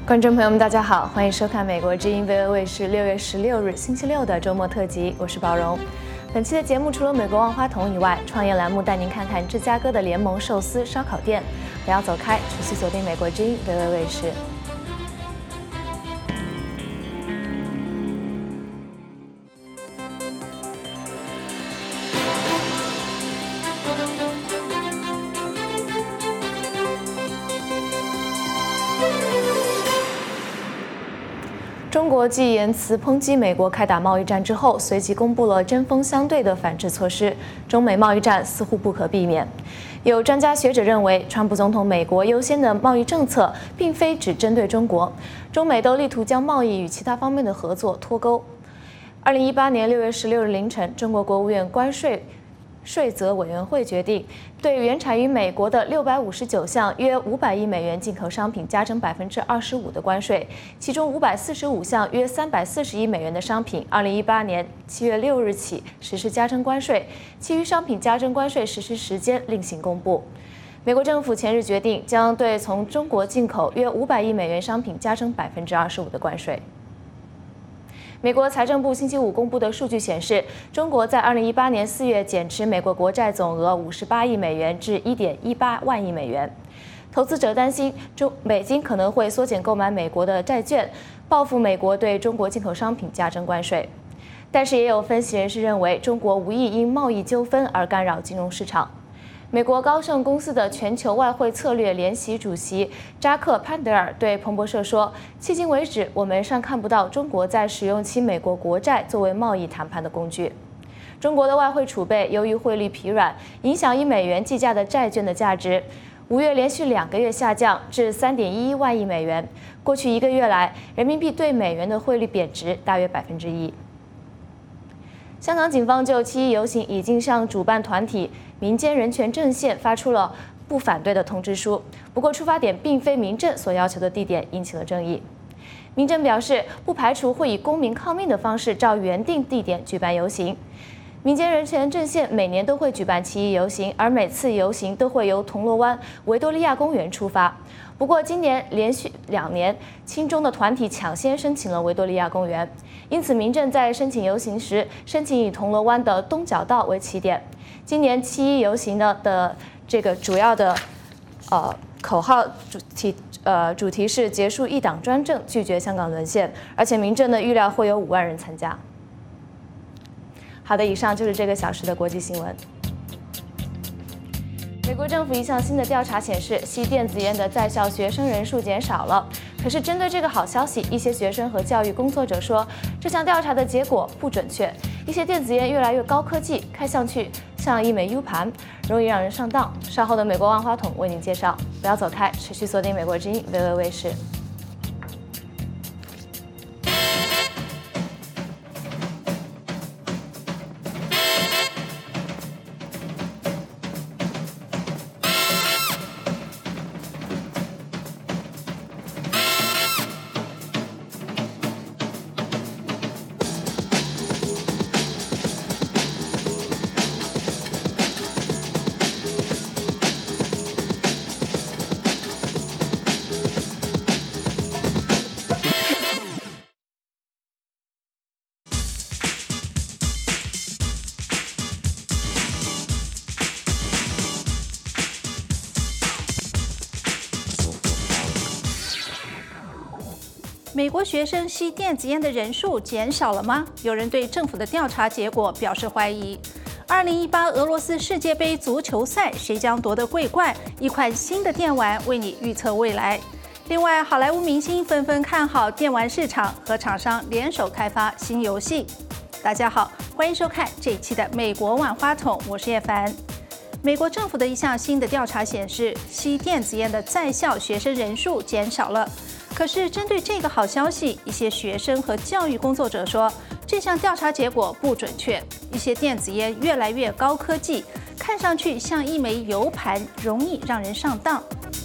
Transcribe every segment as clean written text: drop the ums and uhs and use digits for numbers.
观众朋友们，大家好，欢迎收看美国之音 VOA 卫视6月16日星期六的周末特辑，我是宝荣。本期的节目除了美国万花筒以外，创业栏目带您看看芝加哥的联盟寿司烧烤店。不要走开，持续锁定美国之音 VOA 卫视。中国继言辞抨击美国开打贸易战之后，随即公布了针锋相对的反制措施，中美贸易战似乎不可避免。有专家学者认为，川普总统美国优先的贸易政策并非只针对中国，中美都力图将贸易与其他方面的合作脱钩。2018年6月16日凌晨，中国国务院关税则委员会决定，对原产于美国的659项约500亿美元进口商品加征25%的关税，其中545项约340亿美元的商品，2018年7月6日起实施加征关税，其余商品加征关税实施时间另行公布。美国政府前日决定，将对从中国进口约500亿美元商品加征25%的关税。美国财政部星期五公布的数据显示，中国在2018年4月减持美国国债总额58亿美元至1.18万亿美元。投资者担心美金可能会缩减购买美国的债券，报复美国对中国进口商品加征关税。但是也有分析人士认为，中国无意因贸易纠纷而干扰金融市场。美国高盛公司的全球外汇策略联席主席扎克·潘德尔对彭博社说：“迄今为止，我们尚看不到中国在使用其美国国债作为贸易谈判的工具。中国的外汇储备由于汇率疲软，影响以美元计价的债券的价值，5月连续2个月下降至3.11万亿美元。过去1个月来，人民币对美元的汇率贬值大约1%。”香港警方就7.1游行已经向主办团体民间人权阵线发出了不反对的通知书，不过出发点并非民阵所要求的地点，引起了争议。民阵表示，不排除会以公民抗命的方式照原定地点举办游行。民间人权阵线每年都会举办7.1游行，而每次游行都会由铜锣湾维多利亚公园出发。不过今年连续2年，亲中的团体抢先申请了维多利亚公园，因此民阵在申请游行时，申请以铜锣湾的东角道为起点。今年7.1游行的这个主要的口号主题是结束一党专政，拒绝香港沦陷，而且民阵呢预料会有5万人参加。好的，以上就是这个小时的国际新闻。美国政府一项新的调查显示，吸电子烟的在校学生人数减少了。可是，针对这个好消息，一些学生和教育工作者说，这项调查的结果不准确。一些电子烟越来越高科技，看上去像一枚 U 盘，容易让人上当。稍后的美国万花筒为您介绍，不要走开，持续锁定美国之音 VOA 卫视。 美国学生吸电子烟的人数减少了吗？有人对政府的调查结果表示怀疑。2018俄罗斯世界杯足球赛，谁将夺得桂冠？一款新的电玩为你预测未来。另外，好莱坞明星纷纷看好电玩市场，和厂商联手开发新游戏。大家好，欢迎收看这一期的美国万花筒，我是叶凡。美国政府的一项新的调查显示，吸电子烟的在校学生人数减少了。可是，针对这个好消息，一些学生和教育工作者说，这项调查结果不准确。一些电子烟越来越高科技，看上去像一枚 U 盘，容易让人上当。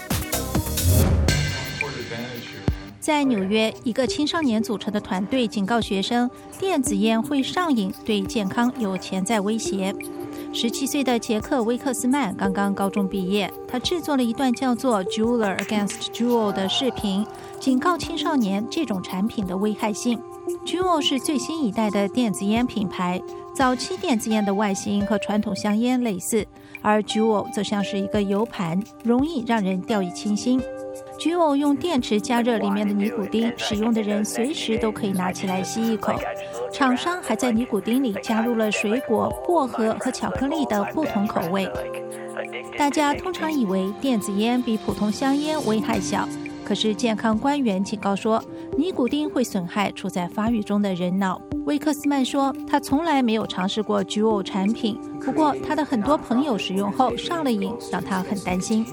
在纽约，一个青少年组成的团队警告学生，电子烟会上瘾，对健康有潜在威胁。 17岁的杰克·威克斯曼刚刚高中毕业，他制作了一段叫做 Juul Against Juul 的视频，警告青少年这种产品的危害性。Juul 是最新一代的电子烟品牌，早期电子烟的外形和传统香烟类似，而 Juul 则像是一个油盘，容易让人掉以轻心。Juul 用电池加热里面的尼古丁，使用的人随时都可以拿起来吸一口。厂商还在尼古丁里加入了水果、薄荷和巧克力的不同口味。大家通常以为电子烟比普通香烟危害小，可是健康官员警告说，尼古丁会损害处在发育中的人脑。威克斯曼说，他从来没有尝试过 Juul 产品，不过他的很多朋友使用后上了瘾，让他很担心。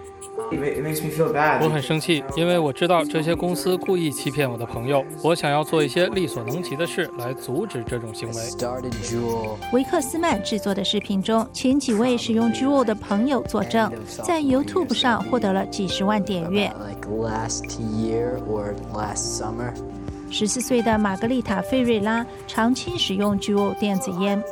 我很生气，因为我知道这些公司故意欺骗我的朋友。我想要做一些力所能及的事来阻止这种行为。 维克斯曼制作的视频中，前几位使用 Juul 的朋友作证，在 YouTube 上获得了几十万点阅。14岁的玛格丽塔·费瑞拉长期使用 Juul 电子烟。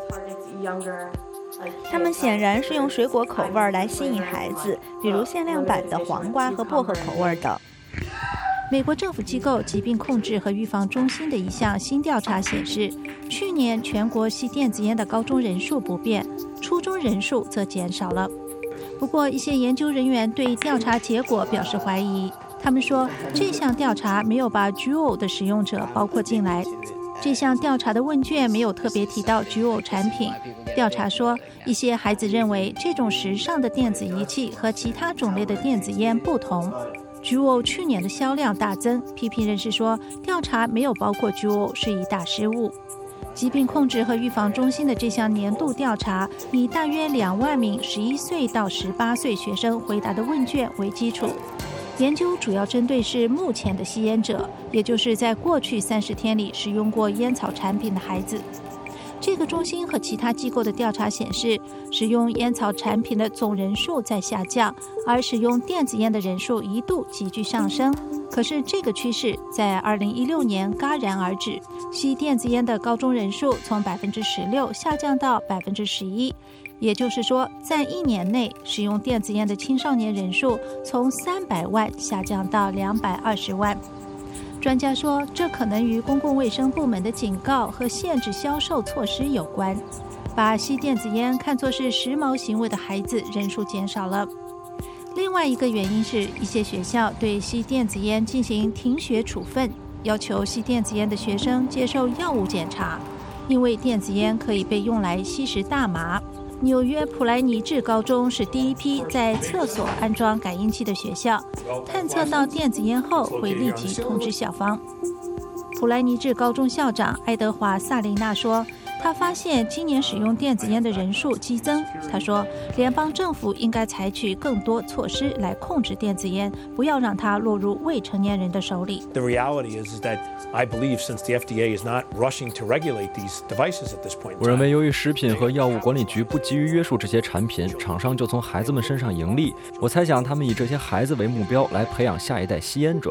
他们显然是用水果口味来吸引孩子，比如限量版的黄瓜和薄荷口味等。 美国政府机构疾病控制和预防中心的一项新调查显示，去年全国吸电子烟的高中人数不变，初中人数则减少了。不过，一些研究人员对调查结果表示怀疑，他们说这项调查没有把 Juul 的使用者包括进来。这项调查的问卷没有特别提到 Juul 产品。调查说，一些孩子认为这种时尚的电子仪器和其他种类的电子烟不同。Juul 去年的销量大增，批评人士说，调查没有包括 Juul 是一大失误。疾病控制和预防中心的这项年度调查以大约2万名11岁到18岁学生回答的问卷为基础。研究主要针对是目前的吸烟者，也就是在过去30天里使用过烟草产品的孩子。这个中心和其他机构的调查显示，使用烟草产品的总人数在下降，而使用电子烟的人数一度急剧上升。可是这个趋势在2016年戛然而止，吸电子烟的高中人数从16%下降到11%。也就是说，在1年内，使用电子烟的青少年人数从300万下降到220万。专家说，这可能与公共卫生部门的警告和限制销售措施有关。把吸电子烟看作是时髦行为的孩子人数减少了。另外一个原因是，一些学校对吸电子烟进行停学处分，要求吸电子烟的学生接受药物检查，因为电子烟可以被用来吸食大麻。纽约普莱尼治高中是第一批在厕所安装感应器的学校，探测到电子烟后会立即通知校方。普莱尼治高中校长爱德华·萨琳娜说，他发现今年使用电子烟的人数激增。他说，联邦政府应该采取更多措施来控制电子烟，不要让它落入未成年人的手里。 The reality is that I believe since the FDA is not rushing to regulate these devices at this point. 我认为，由于食品和药物管理局不急于约束这些产品，厂商就从孩子们身上盈利。我猜想，他们以这些孩子为目标来培养下一代吸烟者。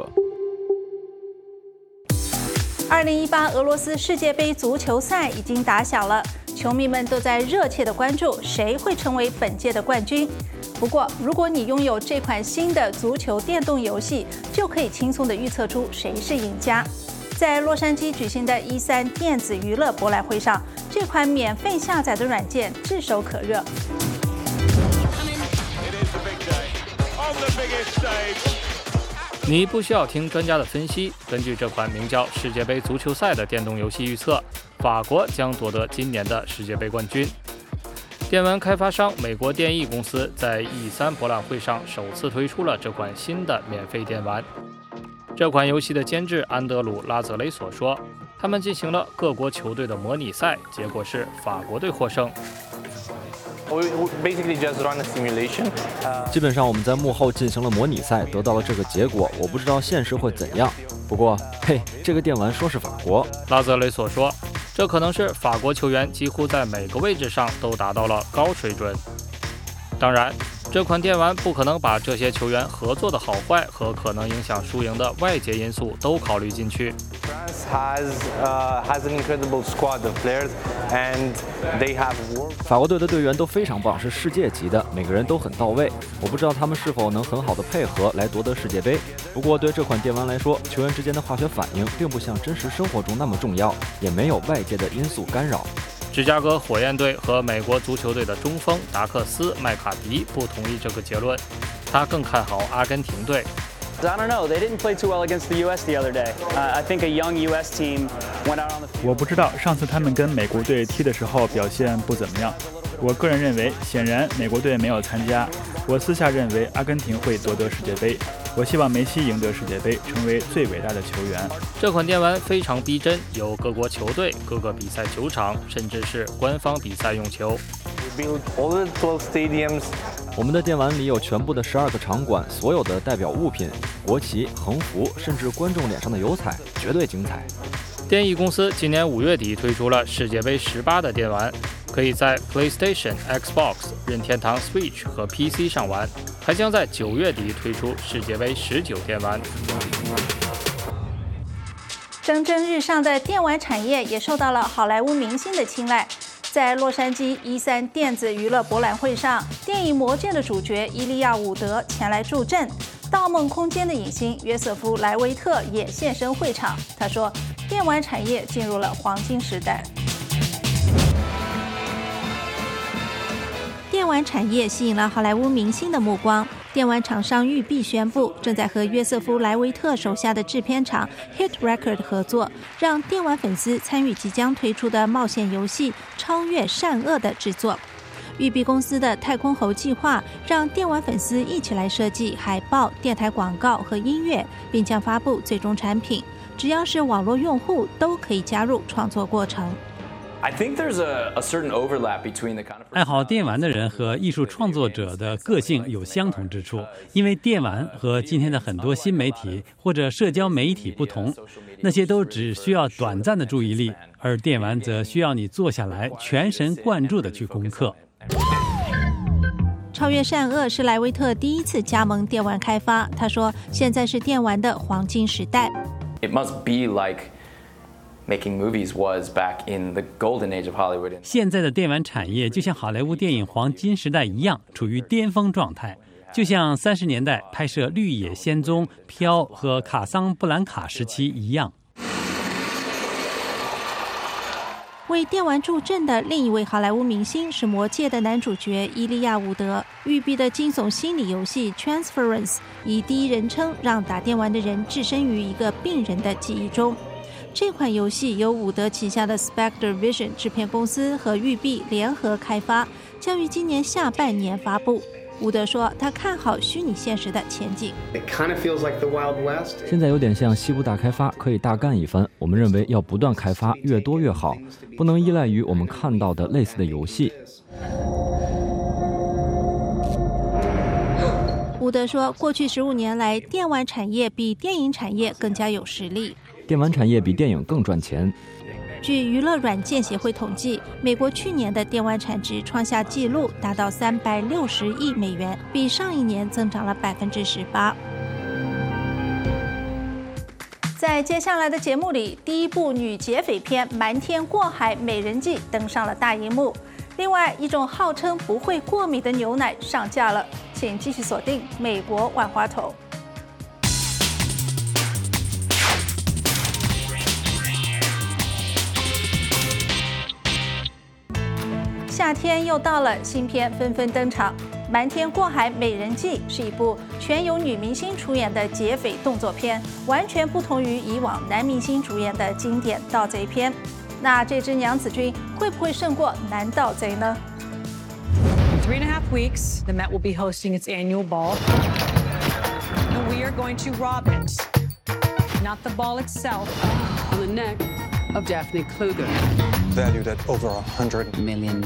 2018俄罗斯世界杯足球赛已经打响了，球迷们都在热切地关注谁会成为本届的冠军。不过，如果你拥有这款新的足球电动游戏，就可以轻松地预测出谁是赢家。在洛杉矶举行的E3电子娱乐博览会上，这款免费下载的软件炙手可热。 你不需要听专家的分析，根据这款名叫世界杯足球赛的电动游戏预测，法国将夺得今年的世界杯冠军。电玩开发商美国电艺公司在 E3 博览会上首次推出了这款新的免费电玩。这款游戏的监制安德鲁·拉泽雷索说，他们进行了各国球队的模拟赛，结果是法国队获胜。 基本上我们在幕后进行了模拟赛，得到了这个结果。我不知道现实会怎样，不过嘿，这个电玩说是法国。 拉泽雷索说，这可能是法国球员几乎在每个位置上都达到了高水准。当然， 这款电玩不可能把这些球员合作的好坏和可能影响输赢的外界因素都考虑进去。 法国队的队员都非常棒，是世界级的，每个人都很到位。我不知道他们是否能很好的配合来夺得世界杯。不过对这款电玩来说，球员之间的化学反应并不像真实生活中那么重要，也没有外界的因素干扰。 芝加哥火焰队和美国足球队的中锋达克斯·麦卡迪不同意这个结论，他更看好阿根廷队。 I don't know. They didn't play too well against the U.S. the other day. I think a young U.S. team went out on the field. 我不知道上次他们跟美国队踢的时候表现不怎么样。我个人认为，显然美国队没有参加。我私下认为阿根廷会夺得世界杯。我希望梅西赢得世界杯，成为最伟大的球员。 这款电玩非常逼真，有各国球队、各个比赛球场，甚至是官方比赛用球。 我们的电玩里有全部的12个场馆，所有的代表物品、国旗、横幅，甚至观众脸上的油彩，绝对精彩。 电艺公司今年5月底推出了世界杯18的电玩，可以在 PlayStation、Xbox、任天堂 Switch 和 PC 上玩，还将在9月底推出世界杯19电玩。 蒸蒸日上的电玩产业也受到了好莱坞明星的青睐。在洛杉矶E3电子娱乐博览会上，电影《魔戒》的主角伊利亚·伍德前来助阵，《盗梦空间》的影星约瑟夫·莱维特也现身会场。他说，电玩产业进入了黄金时代。 电玩产业吸引了好莱坞明星的目光。电玩厂商育碧宣布，正在和约瑟夫·莱维特手下的制片厂 Hit Record 合作，让电玩粉丝参与即将推出的冒险游戏《超越善恶》的制作。育碧公司的太空猴计划让电玩粉丝一起来设计海报、电台广告和音乐，并将发布最终产品。只要是网络用户都可以加入创作过程。 爱好电玩的人和艺术创作者的个性有相同之处，因为电玩和今天的很多新媒体或者社交媒体不同，那些都只需要短暂的注意力，而电玩则需要你坐下来全神贯注地去攻克。 超越善恶是莱维特第一次加盟电玩开发，他说现在是电玩的黄金时代。 It must be like making movies was back in the golden age of Hollywood. 现在的电玩产业就像好莱坞电影黄金时代一样，处于巅峰状态，就像30年代拍摄《绿野仙踪》、《飘》和《卡桑布兰卡》时期一样。 为电玩助阵的另一位好莱坞明星是《魔戒》的男主角伊利亚·伍德。育碧的惊悚心理游戏 Transference 以第一人称让打电玩的人置身于一个病人的记忆中。这款游戏由伍德旗下的 Spectre Vision 制片公司和育碧联合开发，将于今年下半年发布。伍德说，他看好虚拟现实的前景。 现在有点像西部大开发，可以大干一番。我们认为要不断开发，越多越好，不能依赖于我们看到的类似的游戏。 伍德说，过去15年来，电玩产业比电影产业更加有实力。 电玩产业比电影更赚钱。 据娱乐软件协会统计，美国去年的电玩产值创下纪录，达到360亿美元，比上一年增长了18%。 在接下来的节目里，第一部女劫匪片《瞒天过海：美人计》登上了大荧幕。另外，一种号称不会过敏的牛奶上架了，请继续锁定美国万花筒。夏天又到了，新片纷纷登场。《瞒天过海：美人计》是一部全由女明星出演的劫匪动作片，完全不同于以往男明星主演的经典盗贼片。那这支娘子军会不会胜过男盗贼呢？ In 3.5 weeks, the Met will be hosting its annual ball, and we are going to rob it, not the ball itself, on the neck of Daphne Kluger. Valued at over $100 million.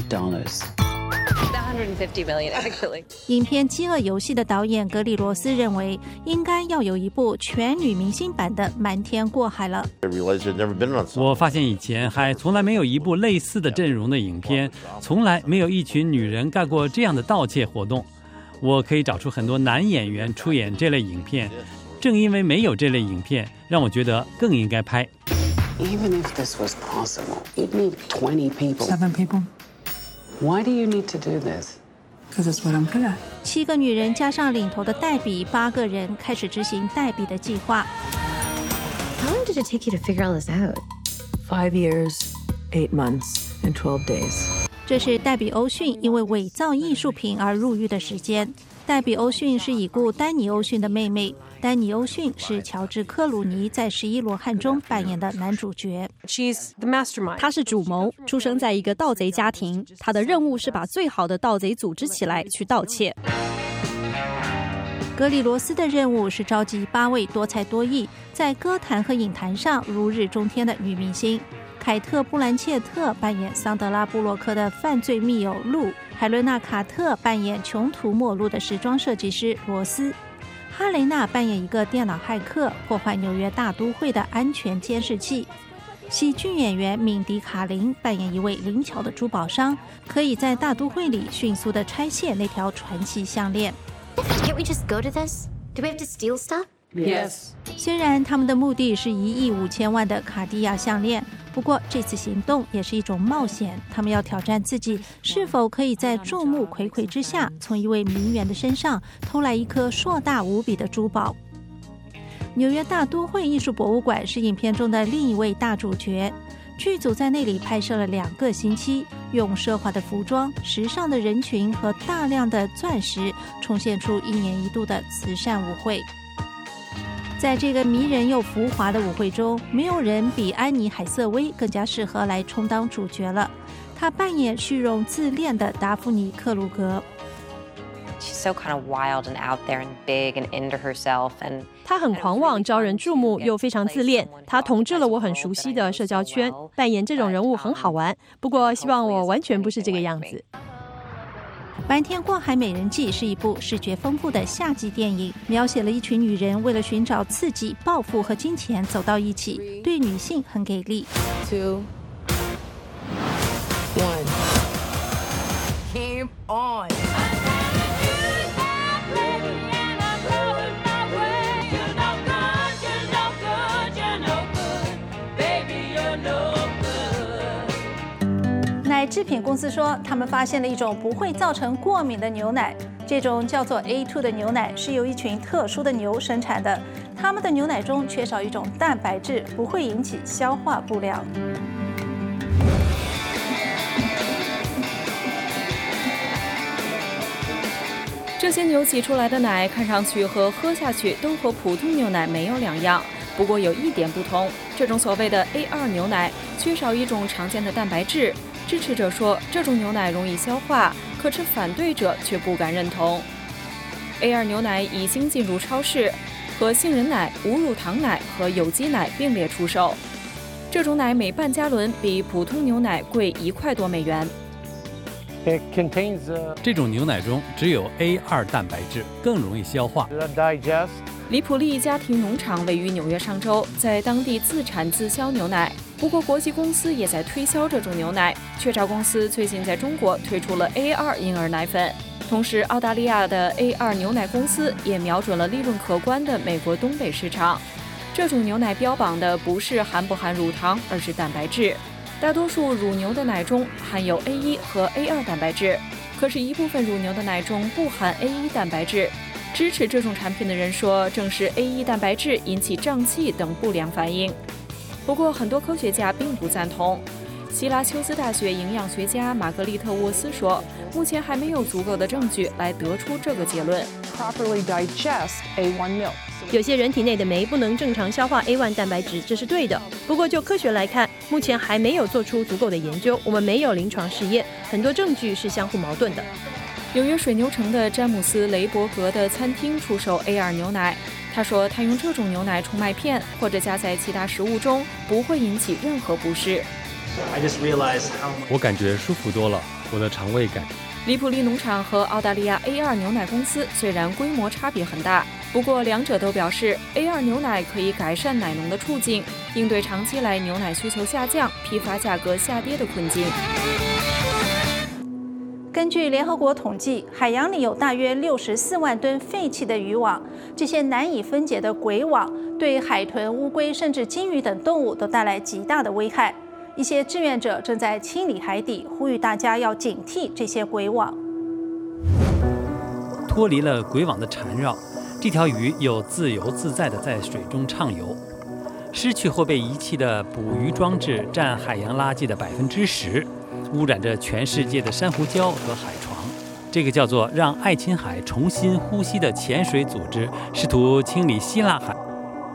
150 million, actually. 影片《饥饿游戏》的导演格里罗斯认为，应该要有一部全女明星版的《瞒天过海》了。 我发现以前还从来没有一部类似的阵容的影片，从来没有一群女人干过这样的盗窃活动。 我可以找出很多男演员出演这类影片，正因为没有这类影片，让我觉得更应该拍。 Even if this was possible, you'd need 20 people. 7 people. Why do you need to do this? Because it's what I'm good at. 7个女人加上领头的黛比，8个人开始执行黛比的计划。 How long did it take you to figure all this out? 5 years, 8 months, and 12 days. 这是黛比·欧逊因为伪造艺术品而入狱的时间。黛比·欧逊是已故丹尼·欧逊的妹妹。丹尼·欧逊是乔治·克鲁尼在《11罗汉》中扮演的男主角。 She's the mastermind. 她是主谋，出生在一个盗贼家庭。她的任务是把最好的盗贼组织起来去盗窃。 格里罗斯的任务是召集8位多才多艺，在歌坛和影坛上如日中天的女明星。凯特·布兰切特扮演桑德拉·布洛克的犯罪密友露，海伦娜·卡特扮演穷途末路的时装设计师罗斯，哈雷娜扮演一个电脑骇客，破坏纽约大都会的安全监视器。喜剧演员敏迪·卡林扮演一位灵巧的珠宝商，可以在大都会里迅速地拆卸那条传奇项链。 Can't we just go to this? Do we have to steal stuff? Yes. 虽然他们的目的是1亿5千万的卡地亚项链，不过这次行动也是一种冒险。他们要挑战自己是否可以在众目睽睽之下，从一位名媛的身上偷来一颗硕大无比的珠宝。纽约大都会艺术博物馆是影片中的另一位大主角。剧组在那里拍摄了2个星期，用奢华的服装、时尚的人群和大量的钻石，重现出1年1度的慈善舞会。在这个迷人又浮华的舞会中，没有人比安妮·海瑟薇更加适合来充当主角了。她扮演虚荣自恋的达芙妮·克鲁格。 She's so kind of wild and out there and big and into herself and 她很狂妄，招人注目，又非常自恋。她统治了我很熟悉的社交圈，扮演这种人物很好玩。不过，希望我完全不是这个样子。 白天过海美人计是一部视觉丰富的夏季电影，描写了一群女人为了寻找刺激、报复和金钱走到一起，对女性很给力。 2, 1. Game on. 奶制品公司说，他们发现了一种不会造成过敏的牛奶。这种叫做 A2 的牛奶是由一群特殊的牛生产的，它们的牛奶中缺少一种蛋白质，不会引起消化不良。 这些牛挤出来的奶看上去和喝下去都和普通牛奶没有两样，不过有一点不同，这种所谓的 A2 牛奶缺少一种常见的蛋白质。支持者说这种牛奶容易消化，可是反对者却不敢认同。A2 牛奶已经进入超市，和杏仁奶、无乳糖奶和有机奶并列出售。这种奶每半加仑比普通牛奶贵1块多美元。 这种牛奶中只有 A2 蛋白质，更容易消化。 里普利家庭农场位于纽约上州，在当地自产自销牛奶。不过，国际公司也在推销这种牛奶。雀巢公司最近在中国推出了 A2 婴儿奶粉，同时澳大利亚的 A2 牛奶公司也瞄准了利润可观的美国东北市场。这种牛奶标榜的不是含不含乳糖，而是蛋白质。大多数乳牛的奶中含有 A1 和 A2 蛋白质，可是一部分乳牛的奶中不含 A1 蛋白质。支持这种产品的人说，正是 A1 蛋白质引起胀气等不良反应。不过，很多科学家并不赞同。希拉丘斯大学营养学家玛格丽特·沃斯说，目前还没有足够的证据来得出这个结论。 有些人体内的酶不能正常消化 A1 蛋白质，这是对的。不过就科学来看，目前还没有做出足够的研究，我们没有临床试验，很多证据是相互矛盾的。 纽约水牛城的詹姆斯·雷伯格的餐厅出售 A2 牛奶。他说，他用这种牛奶冲麦片或者加在其他食物中，不会引起任何不适。 我感觉舒服多了，我的肠胃感。 里普利农场和澳大利亚 A2 牛奶公司虽然规模差别很大，不过两者都表示 A2 牛奶可以改善奶农的处境，应对长期来牛奶需求下降、批发价格下跌的困境。 根根据联合国统计，海洋里有大约64万吨废弃的渔网，这些难以分解的鬼网对海豚、乌龟甚至鲸鱼等动物都带来极大的危害。一些志愿者正在清理海底，呼吁大家要警惕这些鬼网。 脱离了鬼网的缠绕，这条鱼又自由自在地在水中畅游。失去或被遗弃的捕鱼装置占海洋垃圾的10%，污染着全世界的珊瑚礁和海床。这个叫做“让爱琴海重新呼吸”的潜水组织，试图清理希腊海。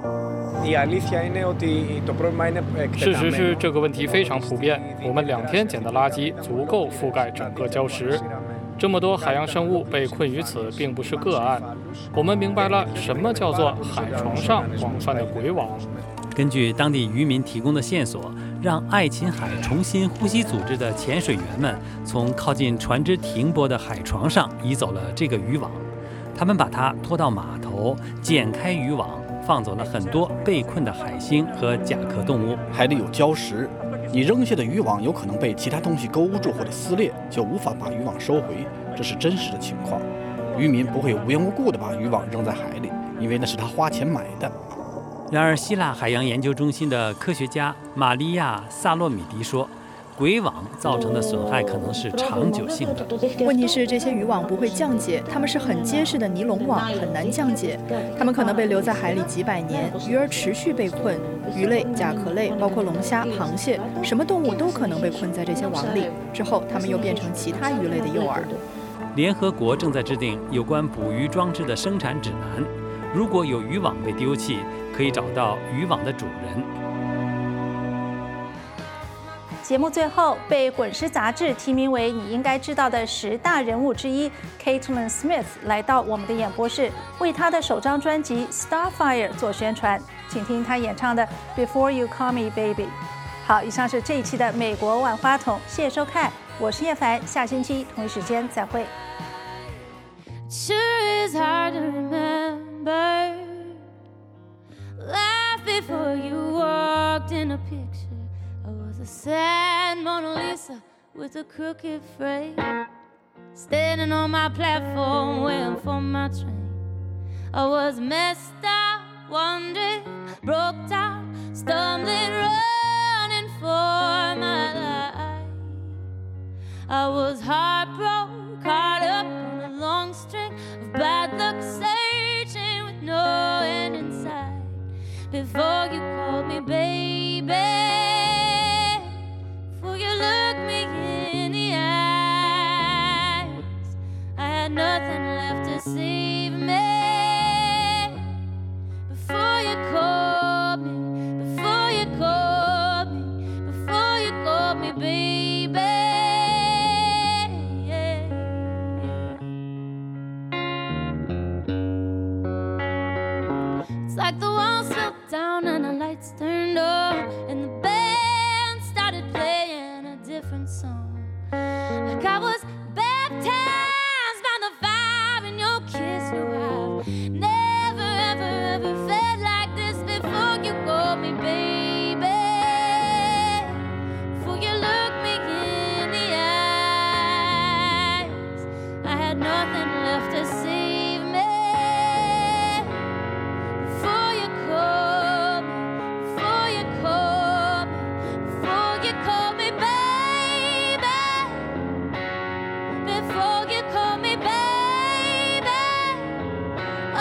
事实是，这个问题非常普遍。我们2天捡的垃圾足够覆盖整个礁石。这么多海洋生物被困于此，并不是个案。我们明白了什么叫做海床上广泛的鬼网。 根据当地渔民提供的线索，让爱琴海重新呼吸组织的潜水员们从靠近船只停泊的海床上移走了这个渔网。他们把它拖到码头，剪开渔网，放走了很多被困的海星和甲壳动物。 海里有礁石，你扔下的渔网有可能被其他东西勾住或者撕裂，就无法把渔网收回，这是真实的情况。渔民不会无缘无故地把渔网扔在海里，因为那是他花钱买的。 然而，希腊海洋研究中心的科学家玛利亚·萨洛米迪说，鬼网造成的损害可能是长久性的。 问题是，这些渔网不会降解，它们是很结实的尼龙网，很难降解。它们可能被留在海里几百年，鱼儿持续被困。鱼类、甲壳类，包括龙虾、螃蟹，什么动物都可能被困在这些网里。之后，它们又变成其他鱼类的诱饵。 联合国正在制定有关捕鱼装置的生产指南。如果有渔网被丢弃，可以找到渔网的主人。 节目最后，被《滚石》杂志提名为你应该知道的10大人物之一 ，Caitlin Smith 来到我们的演播室，为她的首张专辑《Starfire》做宣传。请听她演唱的《Before You Call Me Baby》。好，以上是这一期的美国万花筒，谢谢收看，我是叶凡，下星期同一时间再会。 Sure is hard to remember life before you walked in a picture. I was a sad Mona Lisa with a crooked frame, standing on my platform waiting for my train. I was messed up, wandering, broke down, stumbling, running for my life. I was heartbroken, caught up in a long string of bad luck, searching with no end in sight. Before you called me baby, before you looked me in the eyes, I had nothing left to save me. Before you called me, before you called me, before you called me baby. Like the walls fell down and the lights turned on and the band started playing a different song. Like I was baptized by the fire in your kiss. No, I've never, ever, ever felt like this before you called me baby. Before you looked me in the eyes, I had nothing left to save me. Before you call me, before you call me, before you call me baby, before you call me baby, oh.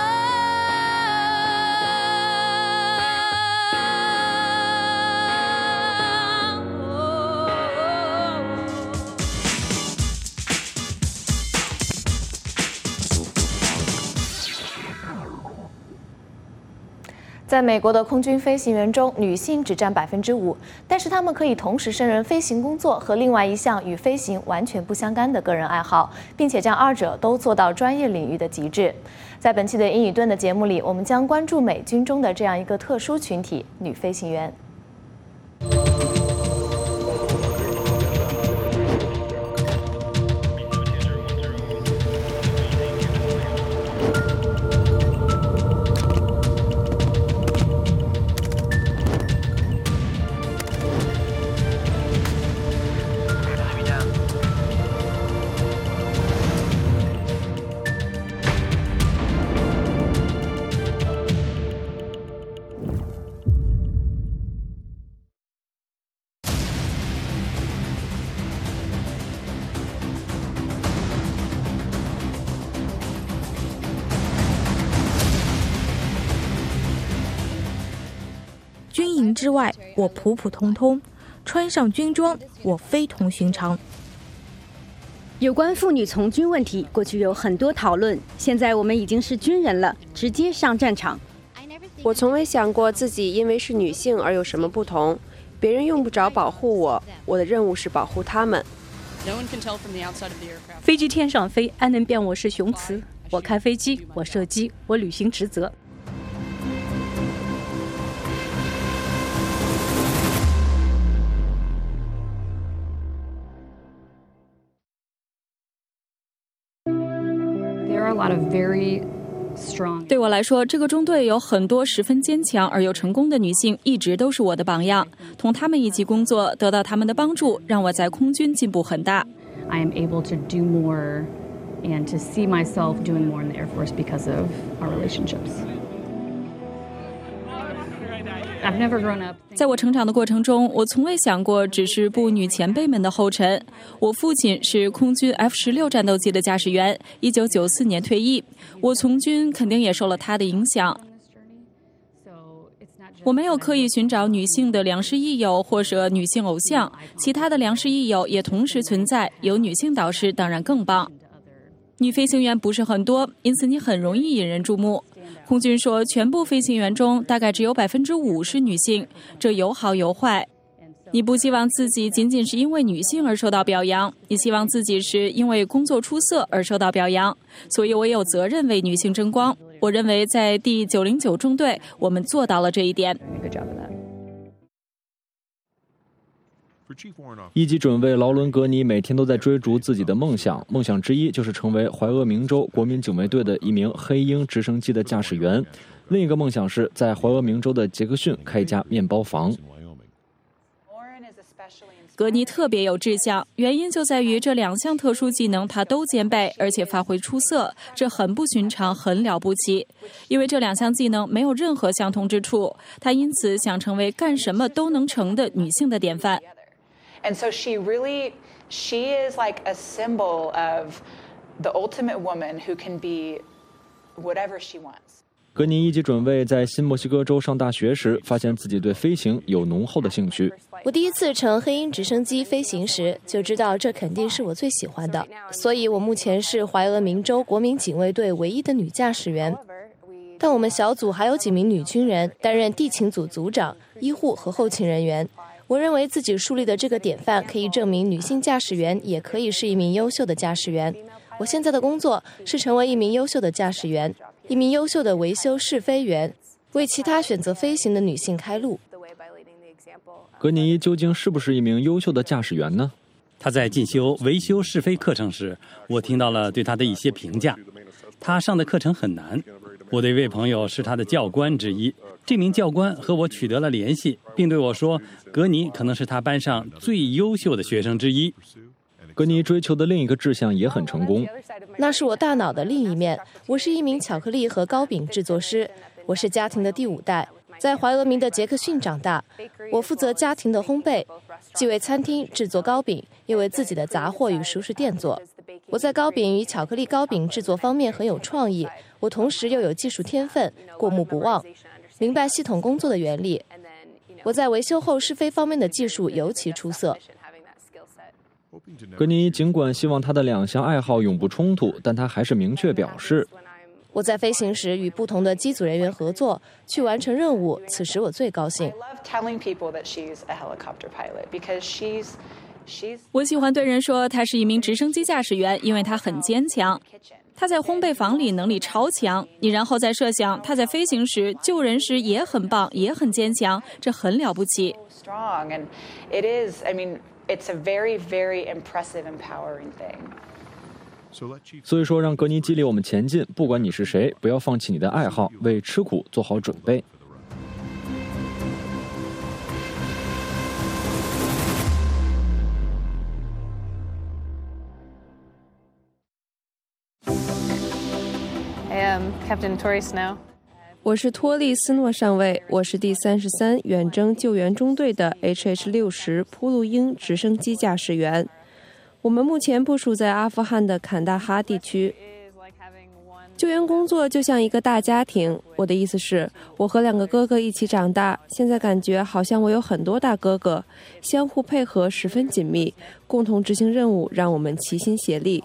在美国的空军飞行员中，女性只占5%，但是她们可以同时胜任飞行工作和另外一项与飞行完全不相干的个人爱好，并且将2者都做到专业领域的极致。在本期的英语盾的节目里，我们将关注美军中的这样一个特殊群体——女飞行员。 军营之外，我普普通通；穿上军装，我非同寻常。 有关妇女从军问题，过去有很多讨论，现在我们已经是军人了，直接上战场。 我从未想过自己因为是女性而有什么不同，别人用不着保护我，我的任务是保护他们。 飞机天上飞，安能辨我是雄雌？我开飞机，我射击，我履行职责。 对我来说，这个中队有很多十分坚强而又成功的女性，一直都是我的榜样。同她们一起工作，得到她们的帮助，让我在空军进步很大。 I am able to do more and to see myself doing more in the Air Force because of our relationships. I've never grown up. 在我成长的过程中，我从未想过只是步女前辈们的后尘。我父亲是空军 F-16战斗机的驾驶员，1994年退役。我从军肯定也受了他的影响。我没有刻意寻找女性的良师益友或者女性偶像，其他的良师益友也同时存在，有女性导师当然更棒。女飞行员不是很多，因此你很容易引人注目。空军说，全部飞行员中大概只有5%是女性，这有好有坏。你不希望自己仅仅是因为女性而受到表扬，你希望自己是因为工作出色而受到表扬。所以我也有责任为女性争光。我认为在第909中队，我们做到了这一点。 一级准尉劳伦·格尼每天都在追逐自己的梦想，梦想之一就是成为怀俄明州国民警卫队的一名黑鹰直升机的驾驶员，另一个梦想是在怀俄明州的杰克逊开一家面包房。 格尼特别有志向，原因就在于这2项特殊技能他都兼备，而且发挥出色，这很不寻常，很了不起。因为这2项技能没有任何相同之处，他因此想成为干什么都能成的女性的典范。 And so she is like a symbol of the ultimate woman who can be whatever she wants. 格尼一级准尉在新墨西哥州上大学时，发现自己对飞行有浓厚的兴趣。 我第一次乘黑鹰直升机飞行时，就知道这肯定是我最喜欢的，所以我目前是怀俄明州国民警卫队唯一的女驾驶员。但我们小组还有几名女军人担任地勤组组长、医护和后勤人员。我认为自己树立的这个典范可以证明女性驾驶员也可以是一名优秀的驾驶员。我现在的工作是成为一名优秀的驾驶员，一名优秀的维修试飞员，为其他选择飞行的女性开路。 格尼究竟是不是一名优秀的驾驶员呢？ 他在进修维修试飞课程时，我听到了对他的一些评价。他上的课程很难。我的一位朋友是他的教官之一，这名教官和我取得了联系，并对我说，格尼可能是他班上最优秀的学生之一。 格尼追求的另一个志向也很成功， 那是我大脑的另一面。我是一名巧克力和糕饼制作师，我是家庭的第5代，在怀俄明的杰克逊长大。我负责家庭的烘焙，既为餐厅制作糕饼，又为自己的杂货与熟食店做。我在糕饼与巧克力糕饼制作方面很有创意，我同时又有技术天分，过目不忘，明白系统工作的原理。我在维修后试飞方面的技术尤其出色。 格尼尽管希望他的2项爱好永不冲突，但他还是明确表示， 我在飞行时与不同的机组人员合作，去完成任务，此时我最高兴。 我喜欢对人说他是一名直升机驾驶员，因为他很坚强。他在烘焙房里能力超强，你然后再设想他在飞行时、救人时也很棒，也很坚强，这很了不起。 It's a very, very impressive, empowering thing. 所以说，让格尼激励我们前进，不管你是谁，不要放弃你的爱好，为吃苦做好准备。 I am Captain Tori Snow. 我是托利斯诺上尉，我是第33远征救援中队的 HH-60 铺路鹰直升机驾驶员。我们目前部署在阿富汗的坎大哈地区。 救援工作就像一个大家庭，我的意思是，我和2个哥哥一起长大，现在感觉好像我有很多大哥哥，相互配合十分紧密，共同执行任务，让我们齐心协力。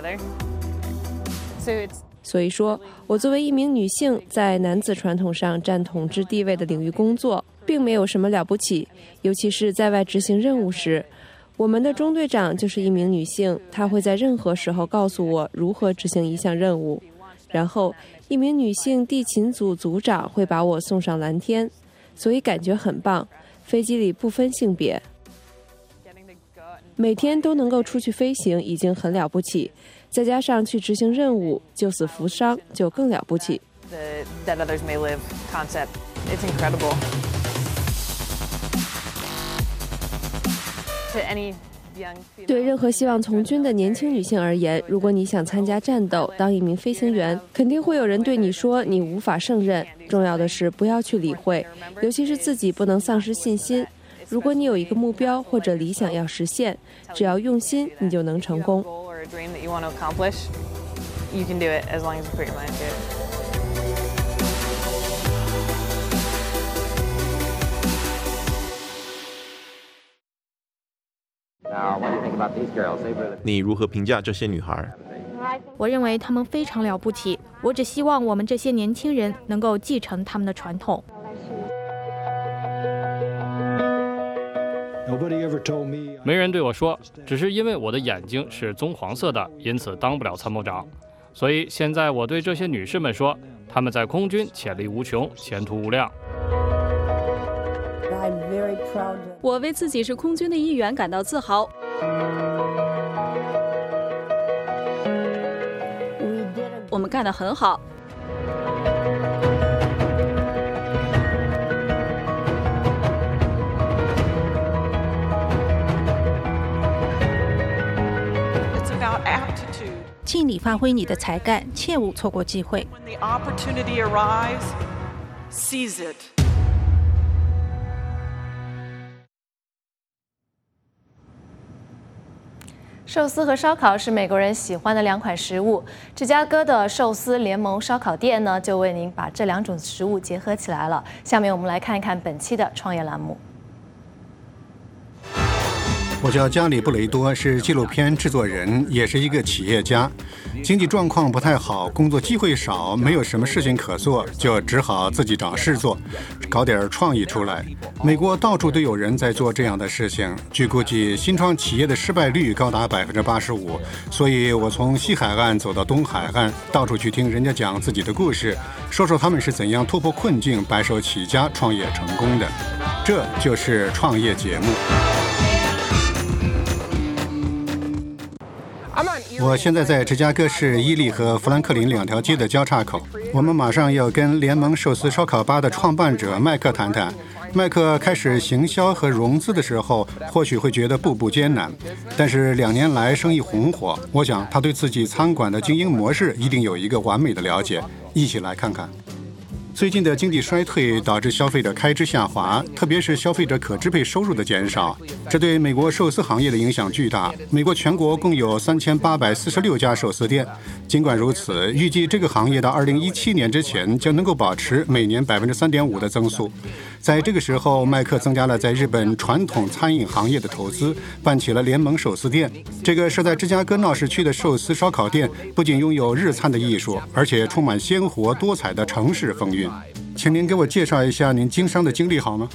所以说，我作为一名女性，在男子传统上占统治地位的领域工作，并没有什么了不起，尤其是在外执行任务时。我们的中队长就是一名女性，她会在任何时候告诉我如何执行一项任务。然后，一名女性地勤组组长会把我送上蓝天，所以感觉很棒。飞机里不分性别，每天都能够出去飞行已经很了不起，再加上去执行任务，救死扶伤就更了不起。 That others may live concept, it's incredible. To any 对任何希望从军的年轻女性而言，如果你想参加战斗，当一名飞行员，肯定会有人对你说你无法胜任。重要的是不要去理会，尤其是自己不能丧失信心。如果你有一个目标或者理想要实现，只要用心，你就能成功。 你如何评价这些女孩？ 我认为她们非常了不起，我只希望我们这些年轻人能够继承他们的传统。 没人对我说，只是因为我的眼睛是棕黄色的，因此当不了参谋长。所以现在我对这些女士们说，她们在空军潜力无穷，前途无量。 我为自己是空军的一员感到自豪。我们干得很好。 尽力发挥你的才干，切勿错过机会。 寿司和烧烤是美国人喜欢的2款食物。芝加哥的寿司联盟烧烤店呢，就为您把这2种食物结合起来了。下面我们来看一看本期的创业栏目。 我叫加里·布雷多，是纪录片制作人，也是一个企业家。经济状况不太好，工作机会少，没有什么事情可做，就只好自己找事做，搞点创意出来。美国到处都有人在做这样的事情，据估计，新创企业的失败率高达85%。所以我从西海岸走到东海岸，到处去听人家讲自己的故事，说说他们是怎样突破困境、白手起家、创业成功的。这就是创业节目。我现在在芝加哥市伊利和富兰克林2条街的交叉口。我们马上要跟联盟寿司烧烤吧的创办者麦克谈谈。麦克开始行销和融资的时候，或许会觉得步步艰难，但是2年来生意红火。我想他对自己餐馆的经营模式一定有一个完美的了解。一起来看看。最近的经济衰退导致消费者开支下滑，特别是消费者可支配收入的减少，这对美国寿司行业的影响巨大。美国全国共有3846家寿司店，尽管如此，预计这个行业到2017年之前将能够保持每年3.5%的增速。在这个时候，麦克增加了在日本传统餐饮行业的投资，办起了联盟寿司店。这个设在芝加哥闹市区的寿司烧烤店，不仅拥有日餐的艺术，而且充满鲜活多彩的城市风韵。请您给我介绍一下您经商的经历好吗？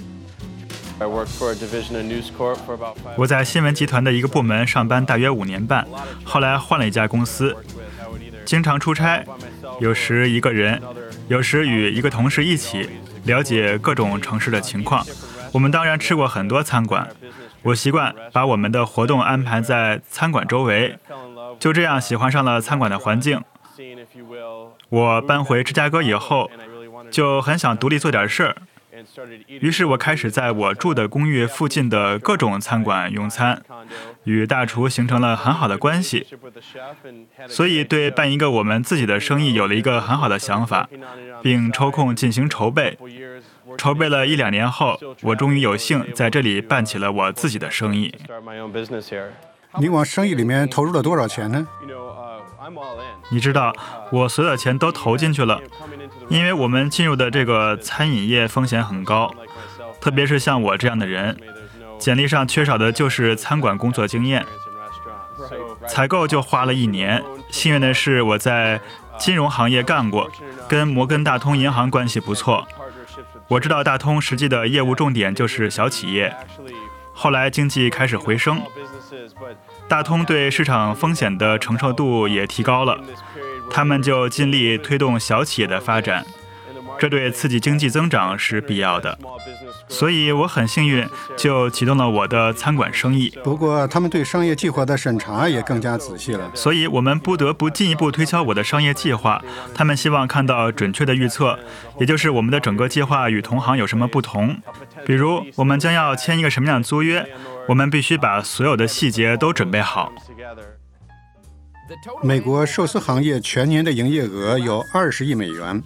我在新闻集团的一个部门上班大约5年半，后来换了一家公司，经常出差，有时一个人，有时与一个同事一起了解各种城市的情况。我们当然吃过很多餐馆，我习惯把我们的活动安排在餐馆周围，就这样喜欢上了餐馆的环境。我搬回芝加哥以后，就很想独立做点事儿，于是我开始在我住的公寓附近的各种餐馆用餐，与大厨形成了很好的关系，所以对办一个我们自己的生意有了一个很好的想法，并抽空进行筹备。筹备了1-2年后，我终于有幸在这里办起了我自己的生意。 你往生意里面投入了多少钱呢？ 你知道，我所有的钱都投进去了，因为我们进入的这个餐饮业风险很高，特别是像我这样的人，简历上缺少的就是餐馆工作经验。采购就花了1年，幸运的是我在金融行业干过，跟摩根大通银行关系不错。我知道大通实际的业务重点就是小企业，后来经济开始回升，大通对市场风险的承受度也提高了，他们就尽力推动小企业的发展，这对刺激经济增长是必要的。所以我很幸运，就启动了我的餐馆生意。 不过他们对商业计划的审查也更加仔细了， 所以我们不得不进一步推敲我的商业计划。他们希望看到准确的预测，也就是我们的整个计划与同行有什么不同。比如我们将要签一个什么样的租约，我们必须把所有的细节都准备好。 美国寿司行业全年的营业额有20亿美元。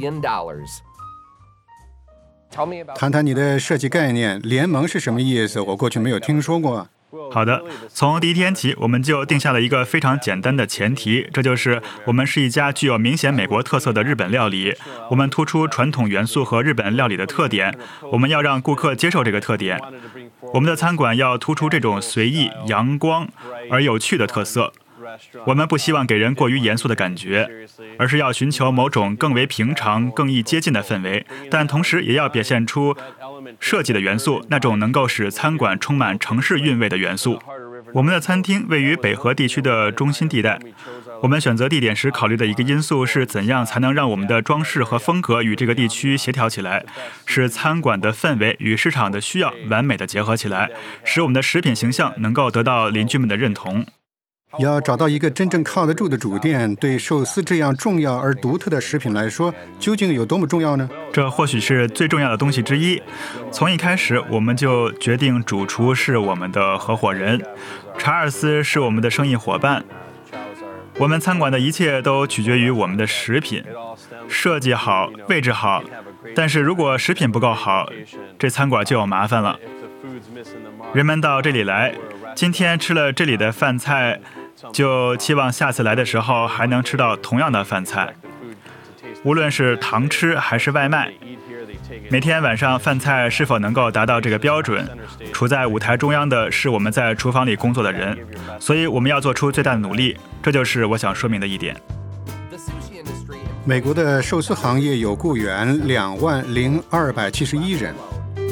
谈谈你的设计概念，联盟是什么意思？我过去没有听说过。 好的，从第一天起，我们就定下了一个非常简单的前提，这就是我们是一家具有明显美国特色的日本料理。我们突出传统元素和日本料理的特点，我们要让顾客接受这个特点。我们的餐馆要突出这种随意、阳光而有趣的特色。我们不希望给人过于严肃的感觉，而是要寻求某种更为平常、更易接近的氛围，但同时也要表现出设计的元素，那种能够使餐馆充满城市韵味的元素。我们的餐厅位于北河地区的中心地带。我们选择地点时考虑的一个因素是怎样才能让我们的装饰和风格与这个地区协调起来，使餐馆的氛围与市场的需要完美的结合起来，使我们的食品形象能够得到邻居们的认同。 要找到一个真正靠得住的主店，对寿司这样重要而独特的食品来说，究竟有多么重要呢？ 这或许是最重要的东西之一。从一开始，我们就决定主厨是我们的合伙人，查尔斯是我们的生意伙伴。我们餐馆的一切都取决于我们的食品，设计好，位置好。但是如果食品不够好，这餐馆就有麻烦了。人们到这里来，今天吃了这里的饭菜，就期望下次来的时候还能吃到同样的饭菜，无论是堂吃还是外卖。每天晚上饭菜是否能够达到这个标准，处在舞台中央的是我们在厨房里工作的人，所以我们要做出最大的努力，这就是我想说明的一点。 美国的寿司行业有雇员20271人。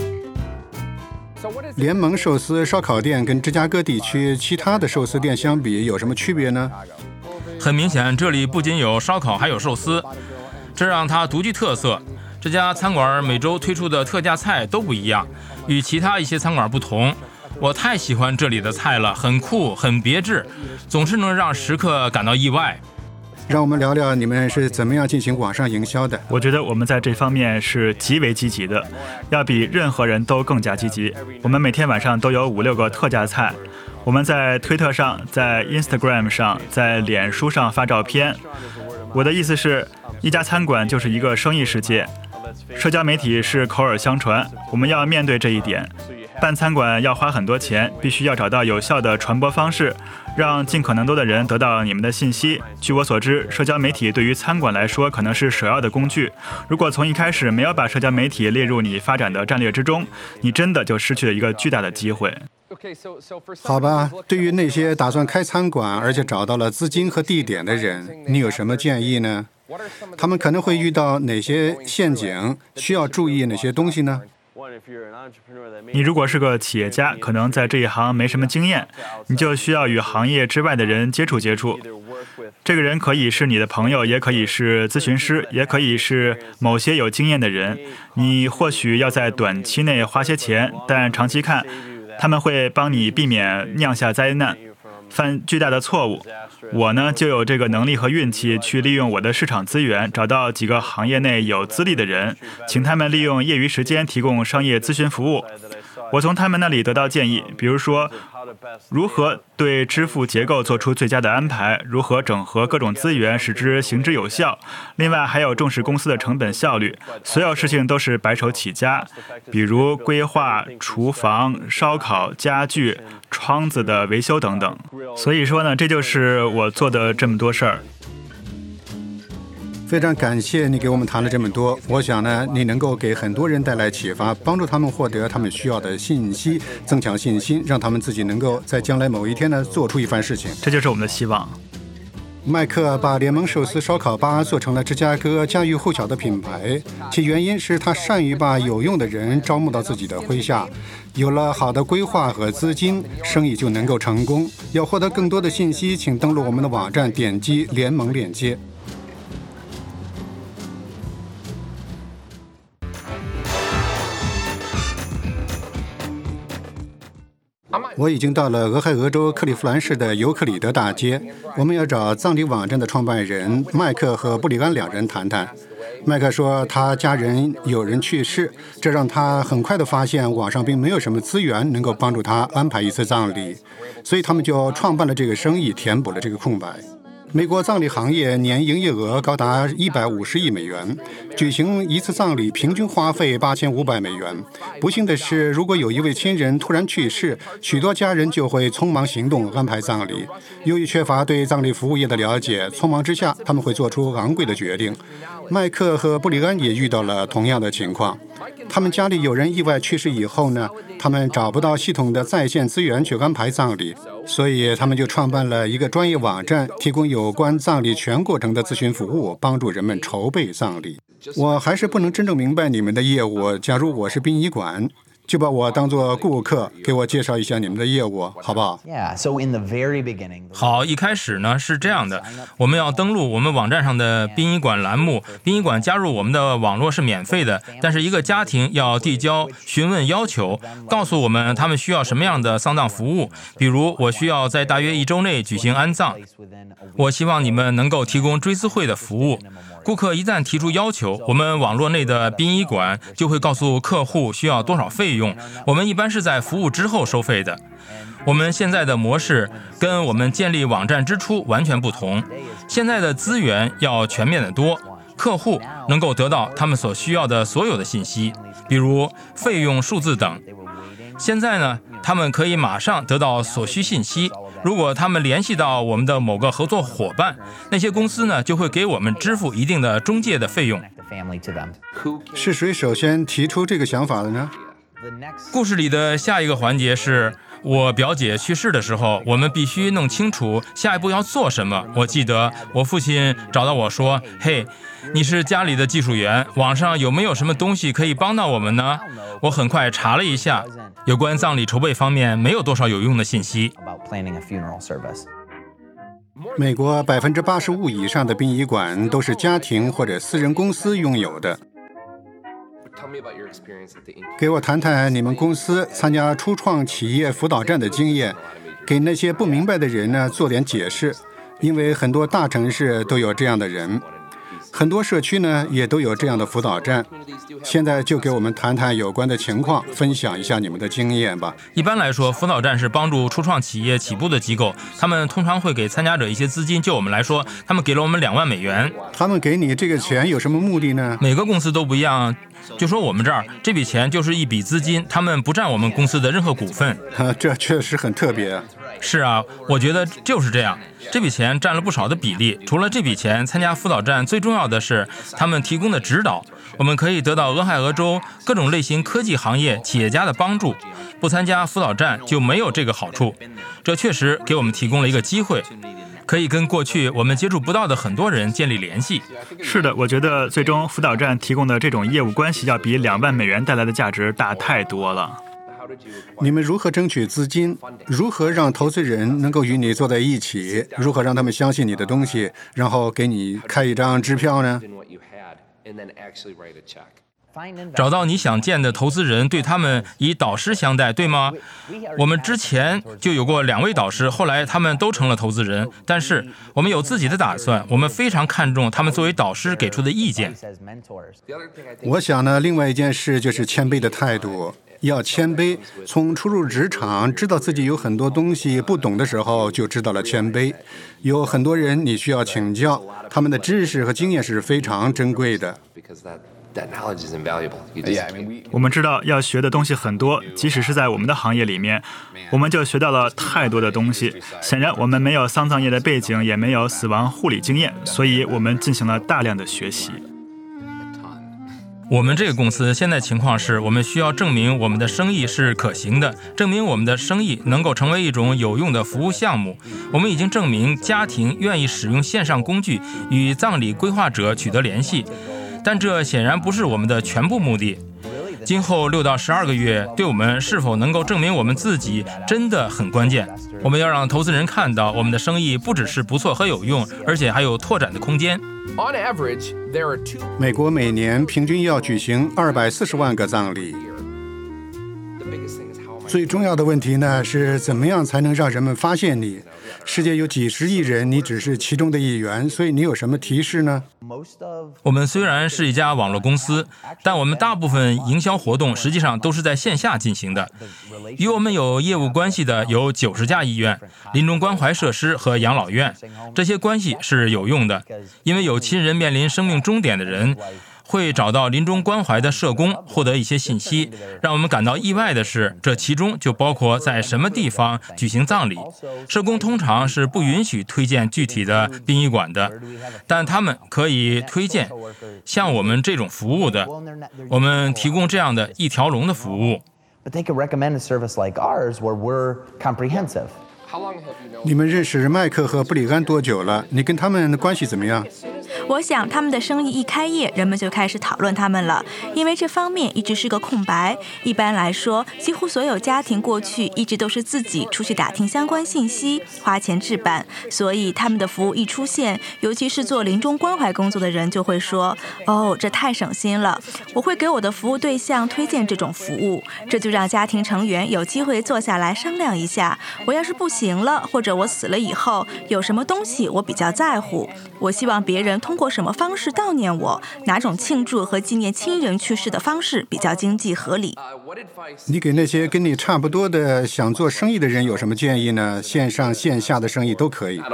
联盟寿司烧烤店跟芝加哥地区其他的寿司店相比有什么区别呢？ 很明显，这里不仅有烧烤，还有寿司，这让它独具特色。这家餐馆每周推出的特价菜都不一样，与其他一些餐馆不同。我太喜欢这里的菜了，很酷，很别致，总是能让食客感到意外。 让我们聊聊你们是怎么样进行网上营销的。 我觉得我们在这方面是极为积极的，要比任何人都更加积极。我们每天晚上都有5-6个特价菜，我们在推特上，在 Instagram 上，在脸书上发照片。我的意思是，一家餐馆就是一个生意世界，社交媒体是口耳相传，我们要面对这一点。办餐馆要花很多钱，必须要找到有效的传播方式，让尽可能多的人得到你们的信息。据我所知，社交媒体对于餐馆来说可能是首要的工具。如果从一开始没有把社交媒体列入你发展的战略之中，你真的就失去了一个巨大的机会。 好吧，对于那些打算开餐馆而且找到了资金和地点的人，你有什么建议呢？他们可能会遇到哪些陷阱？需要注意哪些东西呢？ 你如果是个企业家，可能在这一行没什么经验，你就需要与行业之外的人接触接触。这个人可以是你的朋友，也可以是咨询师，也可以是某些有经验的人。你或许要在短期内花些钱，但长期看，他们会帮你避免酿下灾难，犯巨大的错误。我呢，就有这个能力和运气去利用我的市场资源，找到几个行业内有资历的人，请他们利用业余时间提供商业咨询服务。 我从他们那里得到建议，比如说如何对支付结构做出最佳的安排，如何整合各种资源使之行之有效。另外还有重视公司的成本效率，所有事情都是白手起家，比如规划厨房、烧烤、家具、窗子的维修等等。所以说呢，这就是我做的这么多事儿。 非常感谢你给我们谈了这么多，我想呢，你能够给很多人带来启发，帮助他们获得他们需要的信息，增强信心，让他们自己能够在将来某一天呢做出一番事情。 这就是我们的希望。 麦克把联盟寿司烧烤吧做成了芝加哥家喻户晓的品牌，其原因是他善于把有用的人招募到自己的麾下，有了好的规划和资金，生意就能够成功。要获得更多的信息，请登录我们的网站，点击联盟链接。我已经到了俄亥俄州克利夫兰市的尤克里德大街，我们要找葬礼网站的创办人麦克和布里安两人谈谈。麦克说他家人有人去世，这让他很快地发现网上并没有什么资源能够帮助他安排一次葬礼，所以他们就创办了这个生意，填补了这个空白。美国葬礼行业年营业额高达150亿美元，举行一次葬礼平均花费8500美元。不幸的是，如果有一位亲人突然去世，许多家人就会匆忙行动安排葬礼。由于缺乏对葬礼服务业的了解，匆忙之下他们会做出昂贵的决定。麦克和布里安也遇到了同样的情况，他们家里有人意外去世以后呢，他们找不到系统的在线资源去安排葬礼，所以他们就创办了一个专业网站，提供有关葬礼全过程的咨询服务，帮助人们筹备葬礼。我还是不能真正明白你们的业务，假如我是殡仪馆，就把我当作顾客，给我介绍一下你们的业务，好不好？ 好，一开始呢是这样的，我们要登录我们网站上的殡仪馆栏目，殡仪馆加入我们的网络是免费的，但是一个家庭要递交询问要求，告诉我们他们需要什么样的丧葬服务，比如我需要在大约1周内举行安葬，我希望你们能够提供追思会的服务。顾客一旦提出要求，我们网络内的殡仪馆就会告诉客户需要多少费用，我们一般是在服务之后收费的。我们现在的模式跟我们建立网站之初完全不同，现在的资源要全面得多，客户能够得到他们所需要的所有的信息，比如费用数字等。现在呢，他们可以马上得到所需信息，如果他们联系到我们的某个合作伙伴，那些公司呢就会给我们支付一定的中介的费用。 是谁首先提出这个想法的呢？ 故事里的下一个环节是我表姐去世的时候，我们必须弄清楚下一步要做什么。我记得我父亲找到我说，嘿，你是家里的技术员，网上有没有什么东西可以帮到我们呢？我很快查了一下，有关葬礼筹备方面没有多少有用的信息。 美国85%以上的殡仪馆都是家庭或者私人公司拥有的。给我谈谈你们公司参加初创企业辅导站的经验，给那些不明白的人呢做点解释，因为很多大城市都有这样的人，很多社区呢也都有这样的辅导站。现在就给我们谈谈有关的情况，分享一下你们的经验吧。 一般来说，辅导站是帮助初创企业起步的机构，他们通常会给参加者一些资金。就我们来说，他们给了我们2万美元。 他们给你这个钱有什么目的呢？ 每个公司都不一样。就说我们这儿这笔钱就是一笔资金，他们不占我们公司的任何股份。 这确实很特别。 是啊，我觉得就是这样。这笔钱占了不少的比例。除了这笔钱，参加辅导站最重要的是他们提供的指导。我们可以得到俄亥俄州各种类型科技行业企业家的帮助。不参加辅导站就没有这个好处。这确实给我们提供了一个机会，可以跟过去我们接触不到的很多人建立联系。 是的，我觉得最终辅导站提供的这种业务关系要比2万美元带来的价值大太多了。 你们如何争取资金？如何让投资人能够与你坐在一起？如何让他们相信你的东西，然后给你开一张支票呢？ 找到你想见的投资人，对他们以导师相待，对吗？我们之前就有过2位导师，后来他们都成了投资人，但是我们有自己的打算，我们非常看重他们作为导师给出的意见。 我想呢，另外一件事就是谦卑的态度。 要谦卑。从初入职场，知道自己有很多东西不懂的时候，就知道了谦卑。有很多人你需要请教，他们的知识和经验是非常珍贵的。 我们知道要学的东西很多，即使是在我们的行业里面，我们就学到了太多的东西。显然我们没有丧葬业的背景，也没有死亡护理经验，所以我们进行了大量的学习。 我们这个公司现在情况是，我们需要证明我们的生意是可行的，证明我们的生意能够成为一种有用的服务项目。我们已经证明家庭愿意使用线上工具与葬礼规划者取得联系，但这显然不是我们的全部目的。今后6到12个月对我们是否能够证明我们自己真的很关键。我们要让投资人看到我们的生意不只是不错和有用，而且还有拓展的空间。 美国每年平均要举行240万个葬礼。最重要的问题呢，是怎么样才能让人们发现你？世界有几十亿人，你只是其中的一员，所以你有什么提示呢？ 我们虽然是一家网络公司，但我们大部分营销活动实际上都是在线下进行的。与我们有业务关系的有90家医院、临终关怀设施和养老院，这些关系是有用的，因为有亲人面临生命终点的人会找到临终关怀的社工，获得一些信息。让我们感到意外的是，这其中就包括在什么地方举行葬礼。社工通常是不允许推荐具体的殡仪馆的，但他们可以推荐像我们这种服务的。我们提供这样的一条龙的服务。 你们认识麦克和布里安多久了？你跟他们的关系怎么样？ 我想他们的生意一开业，人们就开始讨论他们了，因为这方面一直是个空白。一般来说，几乎所有家庭过去一直都是自己出去打听相关信息，花钱置办，所以他们的服务一出现，尤其是做临终关怀工作的人就会说：“哦，这太省心了。”我会给我的服务对象推荐这种服务，这就让家庭成员有机会坐下来商量一下，我要是不行了，或者我死了以后，有什么东西我比较在乎，我希望别人通过什么方式悼念我，哪种庆祝和纪念亲人去世的方式比较经济合理。 你给那些跟你差不多的想做生意的人有什么建议呢？线上线下的生意都可以。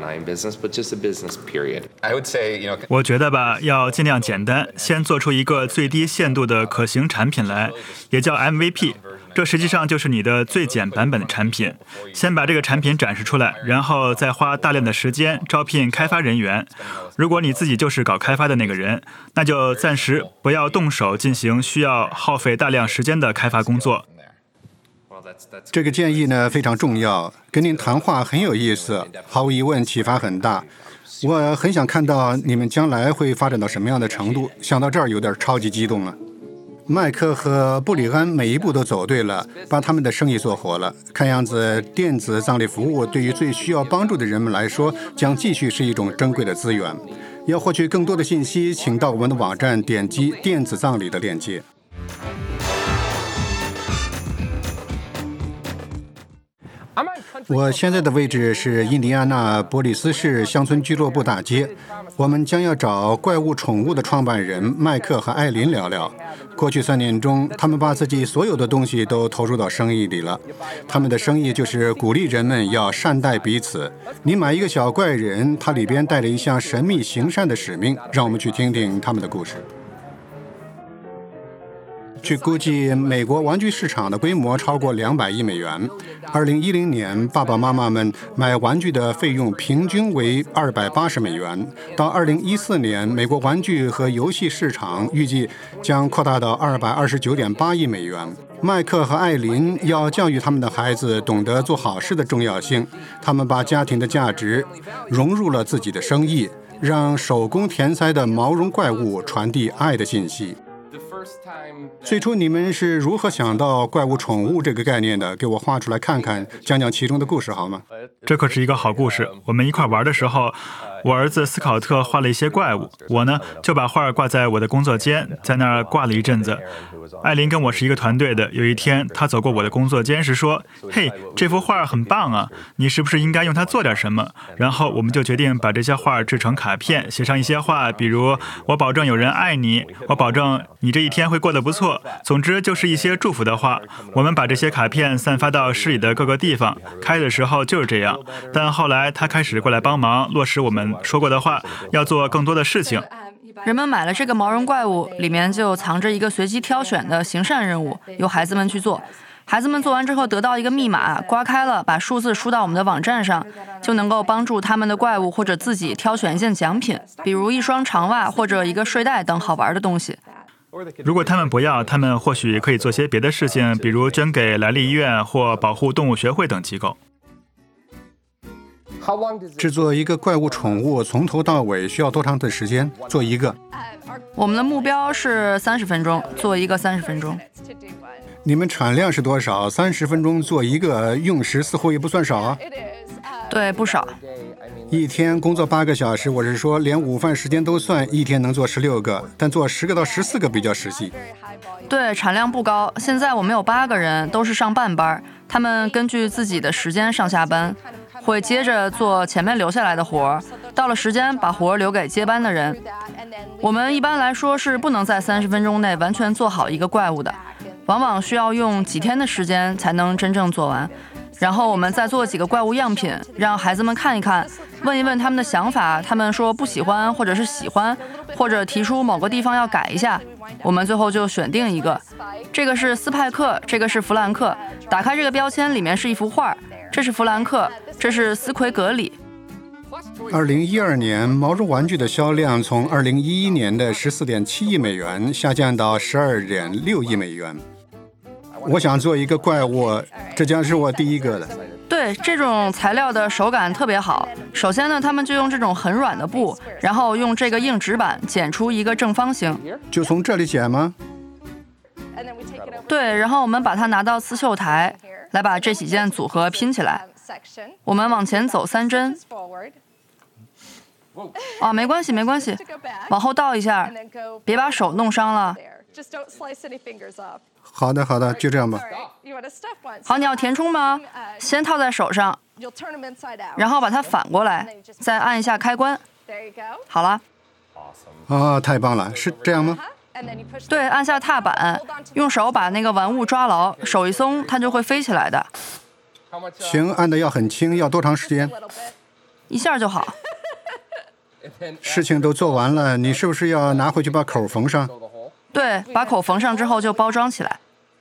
我觉得吧，要尽量简单，先做出一个最低限度的可行产品来，也叫 MVP。这实际上就是你的最简版本的产品，先把这个产品展示出来，然后再花大量的时间招聘开发人员。如果你自己就是搞开发的那个人，那就暂时不要动手进行需要耗费大量时间的开发工作。 这个建议呢非常重要，跟您谈话很有意思，毫无疑问启发很大。我很想看到你们将来会发展到什么样的程度，想到这儿有点超级激动了。麦克和布里安每一步都走对了，把他们的生意做活了。看样子电子葬礼服务对于最需要帮助的人们来说，将继续是一种珍贵的资源。要获取更多的信息，请到我们的网站点击电子葬礼的链接。我现在的位置是印第安纳波利斯市乡村俱乐部大街。我们将要找怪物宠物的创办人麦克和艾琳聊聊。过去3年中，他们把自己所有的东西都投入到生意里了。他们的生意就是鼓励人们要善待彼此。你买一个小怪人，他里边带着一项神秘行善的使命。让我们去听听他们的故事。据估计，美国玩具市场的规模超过200亿美元。2010年，爸爸妈妈们买玩具的费用平均为280美元。到2014年，美国玩具和游戏市场预计将扩大到229.8亿美元。麦克和艾琳要教育他们的孩子懂得做好事的重要性。他们把家庭的价值融入了自己的生意，让手工填塞的毛绒怪物传递爱的信息。最初你们是如何想到怪物宠物这个概念的？给我画出来看看，讲讲其中的故事好吗？ 这可是一个好故事。我们一块玩的时候， 我儿子斯考特画了一些怪物，我呢就把画挂在我的工作间，在那儿挂了一阵子。艾琳跟我是一个团队的，有一天她走过我的工作间时说：“嘿，这幅画很棒啊，你是不是应该用它做点什么？”然后我们就决定把这些画制成卡片，写上一些话，比如“我保证有人爱你”，“我保证你这一天会过得不错”，总之就是一些祝福的话。我们把这些卡片散发到市里的各个地方，开始的时候就是这样，但后来他开始过来帮忙落实我们说过的话，要做更多的事情。 人们买了这个毛绒怪物，里面就藏着一个随机挑选的行善任务，由孩子们去做。孩子们做完之后得到一个密码，刮开了，把数字输到我们的网站上，就能够帮助他们的怪物或者自己挑选一件奖品，比如一双长袜或者一个睡袋等好玩的东西。 如果他们不要，他们或许可以做些别的事情，比如捐给莱利医院或保护动物学会等机构。 制作一个怪物宠物从头到尾需要多长的时间？做一个？ 我们的目标是30分钟，做一个30分钟。 你们产量是多少？30分钟做一个，用时似乎也不算少啊。 对，不少。 一天工作8个小时，我是说连午饭时间都算，一天能做16个，但做10个到14个比较实际。 对，产量不高。现在我们有8个人，都是上半班，他们根据自己的时间上下班，会接着做前面留下来的活，到了时间把活留给接班的人。我们一般来说是不能在30分钟内完全做好一个怪物的，往往需要用几天的时间才能真正做完。然后我们再做几个怪物样品，让孩子们看一看，问一问他们的想法，他们说不喜欢或者是喜欢，或者提出某个地方要改一下，我们最后就选定一个。这个是斯派克，这个是弗兰克。打开这个标签，里面是一幅画，这是弗兰克，这是斯奎格里。 2012年毛绒玩具的销量从2011年的14.7亿美元下降到12.6亿美元。我想做一个怪物，这将是我第一个的。 对，这种材料的手感特别好。首先呢，他们就用这种很软的布，然后用这个硬纸板剪出一个正方形。 就从这里剪吗？ 对，然后我们把它拿到刺绣台，来把这几件组合拼起来。我们往前走3针。啊，没关系，没关系，往后倒一下，别把手弄伤了。 好的，好的，就这样吧。 好，你要填充吗？先套在手上，然后把它反过来，再按一下开关。好了。 啊，太棒了，是这样吗？ 对，按下踏板，用手把那个玩物抓牢，手一松，它就会飞起来的。 行，按的要很轻，要多长时间？ 一下就好。 事情都做完了，你是不是要拿回去把口缝上？ 对，把口缝上之后就包装起来。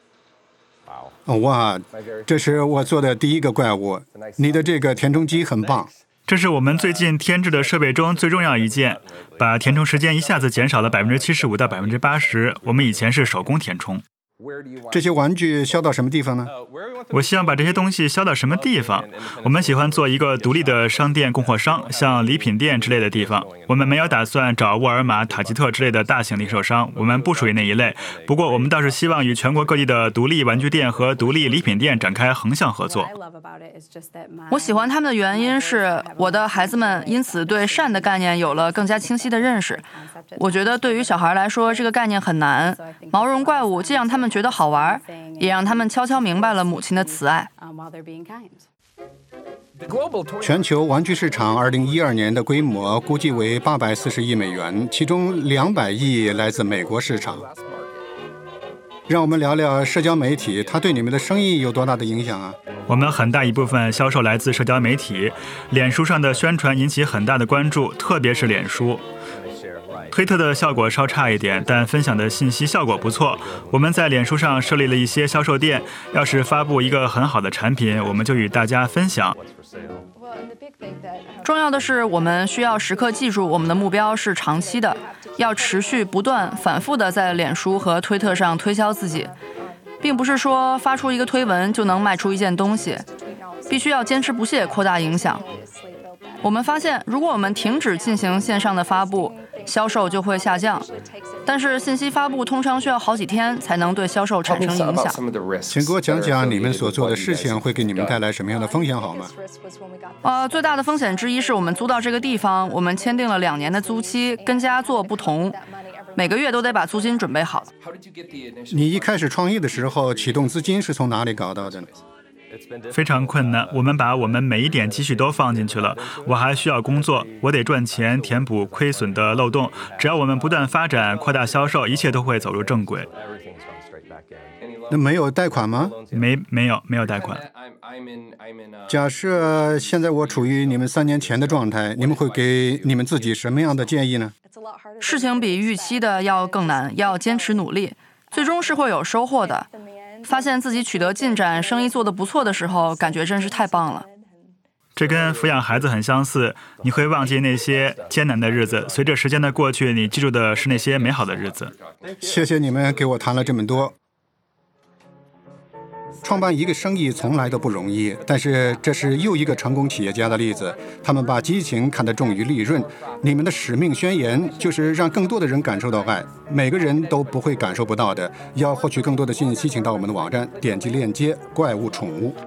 哇，这是我做的第一个怪物，你的这个填充机很棒。 这是我们最近添置的设备中最重要一件，把填充时间一下子减少了75%到80%。我们以前是手工填充。 这些玩具销到什么地方呢？ 我希望把这些东西销到什么地方？我们喜欢做一个独立的商店供货商，像礼品店之类的地方。我们没有打算找沃尔玛、塔吉特之类的大型零售商，我们不属于那一类。不过我们倒是希望与全国各地的独立玩具店和独立礼品店展开横向合作。 我喜欢他们的原因是，我的孩子们因此对善的概念有了更加清晰的认识。我觉得对于小孩来说，这个概念很难。毛绒怪物既让他们觉得好玩，也让他们悄悄明白了母亲的慈爱。 全球玩具市场2012年的规模估计为840亿美元，其中200亿来自美国市场。让我们聊聊社交媒体，它对你们的生意有多大的影响啊？ 我们很大一部分销售来自社交媒体，脸书上的宣传引起很大的关注，特别是脸书。推特的效果稍差一点，但分享的信息效果不错。我们在脸书上设立了一些销售店，要是发布一个很好的产品，我们就与大家分享。 重要的是，我们需要时刻记住我们的目标是长期的，要持续不断反复的在脸书和推特上推销自己，并不是说发出一个推文就能卖出一件东西，必须要坚持不懈扩大影响。我们发现，如果我们停止进行线上的发布，销售就会下降。 但是信息发布通常需要好几天才能对销售产生影响。 请给我讲讲你们所做的事情会给你们带来什么样的风险好吗？ 最大的风险之一是我们租到这个地方，我们签订了2年的租期，跟家做不同，每个月都得把租金准备好。 你一开始创业的时候，启动资金是从哪里搞到的呢？ 非常困难，我们把我们每一点积蓄都放进去了。我还需要工作，我得赚钱填补亏损的漏洞。只要我们不断发展、扩大销售，一切都会走入正轨。 那没有贷款吗？ 没有贷款。 假设现在我处于你们3年前的状态，你们会给你们自己什么样的建议呢？ 事情比预期的要更难，要坚持努力，最终是会有收获的。发现自己取得进展，生意做得不错的时候，感觉真是太棒了。 这跟抚养孩子很相似，你会忘记那些艰难的日子，随着时间的过去，你记住的是那些美好的日子。 谢谢你们给我谈了这么多。创办一个生意从来都不容易，但是这是又一个成功企业家的例子。他们把激情看得重于利润。你们的使命宣言就是让更多的人感受到爱，每个人都不会感受不到的。要获取更多的信息，请到我们的网站，点击链接“怪物宠物”。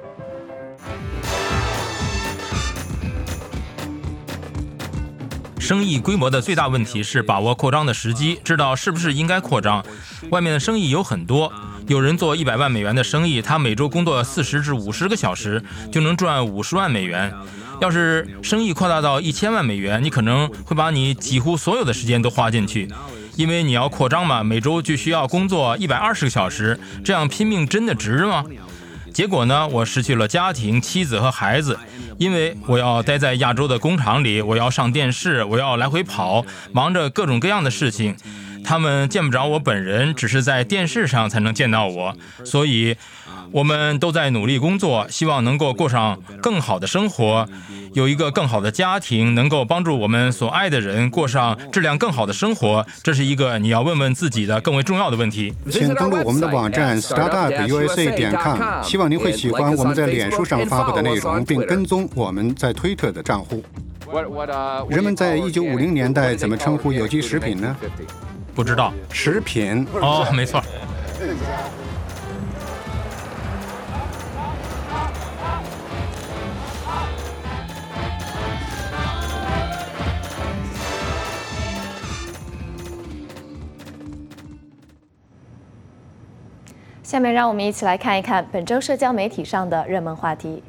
生意规模的最大问题是把握扩张的时机，知道是不是应该扩张。外面的生意有很多，有人做100万美元的生意，他每周工作40至50个小时就能赚50万美元。要是生意扩大到1000万美元，你可能会把你几乎所有的时间都花进去，因为你要扩张嘛，每周就需要工作120个小时，这样拼命真的值吗？结果呢，我失去了家庭、妻子和孩子，因为我要待在亚洲的工厂里，我要上电视，我要来回跑，忙着各种各样的事情。他们见不着我本人，只是在电视上才能见到我，所以我们都在努力工作，希望能够过上更好的生活，有一个更好的家庭，能够帮助我们所爱的人过上质量更好的生活。这是一个你要问问自己的更为重要的问题。 请登录我们的网站 startupusa.com， 希望您会喜欢我们在脸书上发布的内容，并跟踪我们在推特的账户。人们在1950年代怎么称呼有机食品呢？ 不知道。 食品。 哦，没错。 下面让我们一起来看一看本周社交媒体上的热门话题。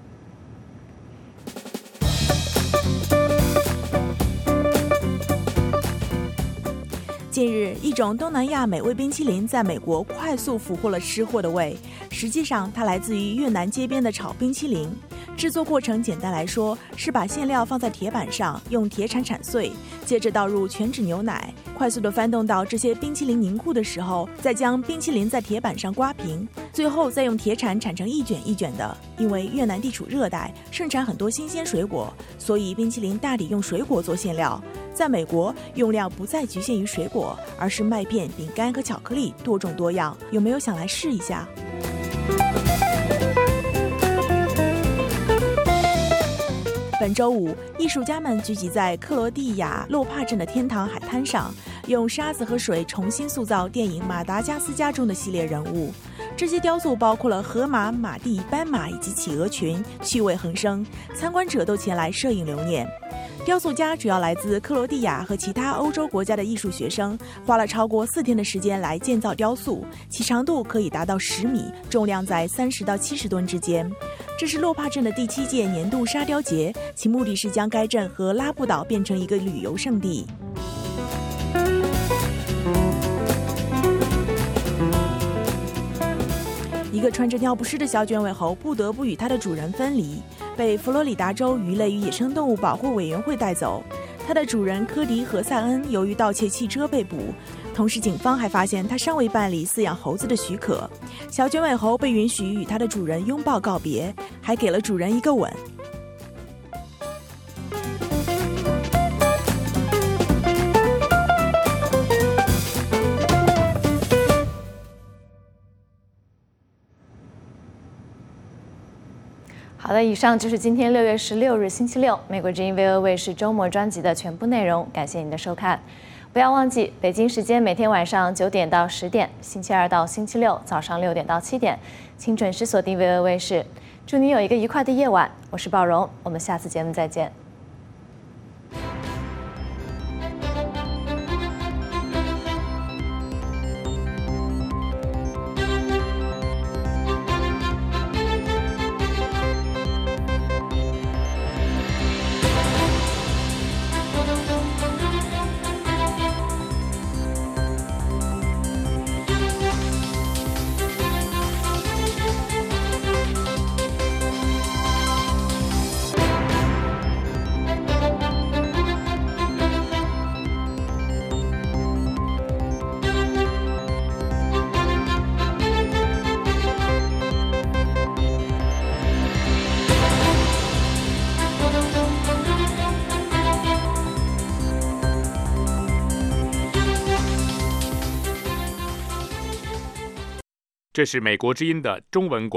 近日，一种东南亚美味冰淇淋在美国快速俘获了吃货的胃。实际上，它来自于越南街边的炒冰淇淋。制作过程简单来说，是把馅料放在铁板上，用铁铲铲碎，接着倒入全脂牛奶，快速地翻动到这些冰淇淋凝固的时候，再将冰淇淋在铁板上刮平，最后再用铁铲铲成一卷一卷的。因为越南地处热带，盛产很多新鲜水果，所以冰淇淋大抵用水果做馅料。在美国，用料不再局限于水果，而是麦片、饼干和巧克力，多种多样。有没有想来试一下？本周五，艺术家们聚集在克罗地亚洛帕镇的天堂海滩上，用沙子和水重新塑造电影《马达加斯加》中的系列人物。这些雕塑包括了河马、马蒂、斑马以及企鹅群，趣味横生，参观者都前来摄影留念。雕塑家主要来自克罗地亚和其他欧洲国家的艺术学生，花了超过4天的时间来建造雕塑，其长度可以达到10米，重量在30到70吨之间。这是洛帕镇的第7届年度沙雕节，其目的是将该镇和拉布岛变成一个旅游胜地。一个穿着尿不湿的小卷尾猴不得不与它的主人分离，被佛罗里达州鱼类与野生动物保护委员会带走。它的主人科迪·何塞恩由于盗窃汽车被捕，同时警方还发现它尚未办理饲养猴子的许可。小卷尾猴被允许与它的主人拥抱告别，还给了主人一个吻。 好的，以上就是今天6月16日星期六美国之音 VOA 卫视周末专辑的全部内容，感谢您的收看。 不要忘记，北京时间每天晚上9点到10点，星期二到星期六早上6点到7点，请准时锁定VOA卫视。祝你有一个愉快的夜晚，我是鲍荣，我们下次节目再见。 这是美国之音的中文广播。